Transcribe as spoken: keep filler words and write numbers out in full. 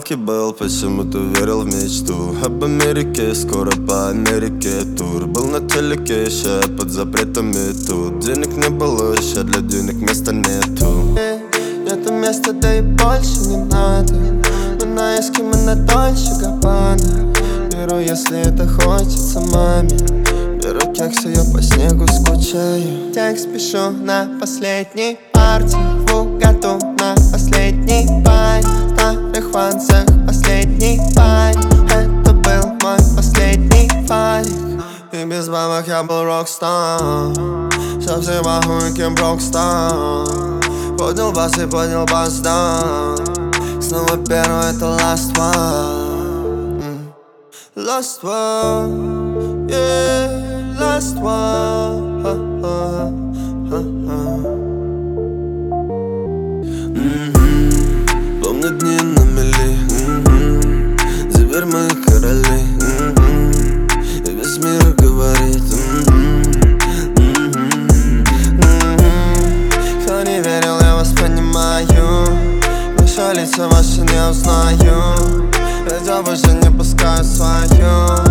маленький был, почему-то верил в мечту об Америке, скоро по Америке тур. Был на телеке, еще под запретами тут. Денег не было, еще для денег места нету. Нету места, да и больше не надо. Мы на Эскимо, на Дольче Габбана. Беру, если это хочется маме. Беру кексы, я по снегу скучаю. Текст пишу на последней партии. В угоду на последний бай. На рехванцах последний бай. Это был мой последний файлик. И без бабок я был рокстар. Совсем ахуй, кем брокстар. Поднял бас и поднял бас, да. Снова первый, это last one. Last one, yeah, last one. Mm-hmm. Помню дни на мели, mm-hmm. Зверь моих королей, mm-hmm. И весь мир говорит, mm-hmm. Mm-hmm. Кто не верил, я вас понимаю. Ваши лица ваши не узнаю. Радио больше не пускаю свою.